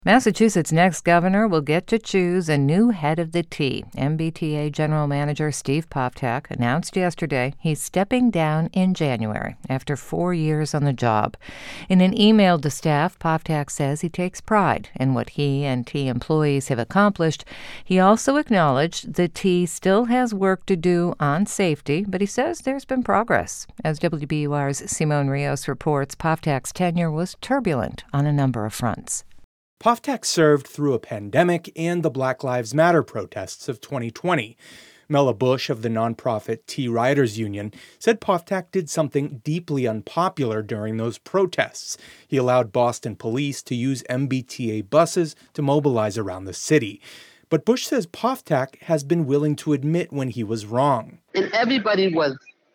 Massachusetts' next governor will get to choose a new head of the T. MBTA General Manager Steve Poftak announced yesterday he's stepping down in January after 4 years on the job. In an email to staff, Poftak says he takes pride in what he and T employees have accomplished. He also acknowledged the T still has work to do on safety, but he says there's been progress. As WBUR's Simone Rios reports, Poftak's tenure was turbulent on a number of fronts. Poftak served through a pandemic and the Black Lives Matter protests of 2020. Mela Bush of the nonprofit T Riders Union said Poftak did something deeply unpopular during those protests. He allowed Boston police to use MBTA buses to mobilize around the city. But Bush says Poftak has been willing to admit when he was wrong. And everybody was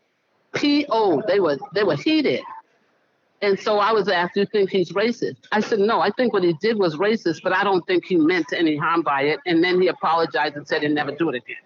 P.O. They were heated. And so I was asked, do you think he's racist? I said, no, I think what he did was racist, but I don't think he meant any harm by it. And then he apologized and said he'd never do it again.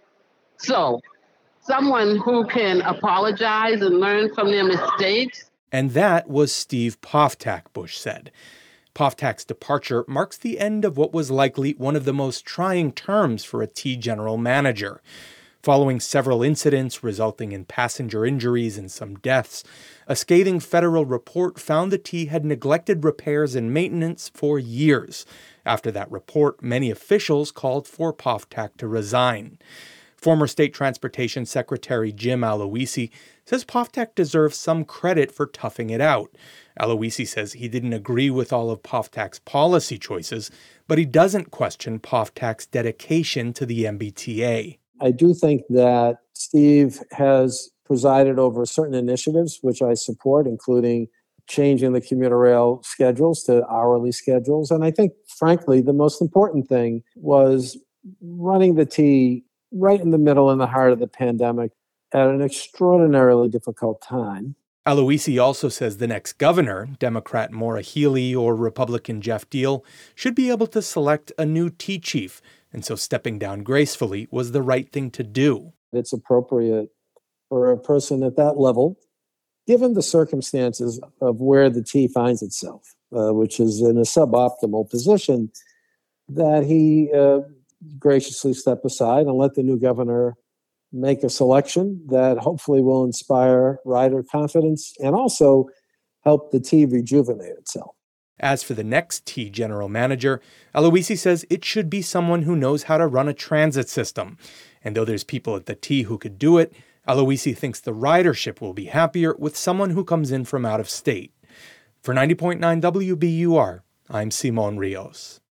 So someone who can apologize and learn from their mistakes. And that was Steve Poftak, Bush said. Poftak's departure marks the end of what was likely one of the most trying terms for a T general manager. Following several incidents resulting in passenger injuries and some deaths, a scathing federal report found the T had neglected repairs and maintenance for years. After that report, many officials called for Poftak to resign. Former State Transportation Secretary Jim Aloisi says Poftak deserves some credit for toughing it out. Aloisi says he didn't agree with all of Poftak's policy choices, but he doesn't question Poftak's dedication to the MBTA. I do think that Steve has presided over certain initiatives, which I support, including changing the commuter rail schedules to hourly schedules. And I think, frankly, the most important thing was running the T right in the middle, in the heart of the pandemic, at an extraordinarily difficult time. Aloisi also says the next governor, Democrat Maura Healey or Republican Jeff Deal, should be able to select a new T chief, and so stepping down gracefully was the right thing to do. It's appropriate for a person at that level, given the circumstances of where the T finds itself, which is in a suboptimal position, that he graciously step aside and let the new governor make a selection that hopefully will inspire rider confidence and also help the T rejuvenate itself. As for the next T general manager, Aloisi says it should be someone who knows how to run a transit system. And though there's people at the T who could do it, Aloisi thinks the ridership will be happier with someone who comes in from out of state. For 90.9 WBUR, I'm Simone Rios.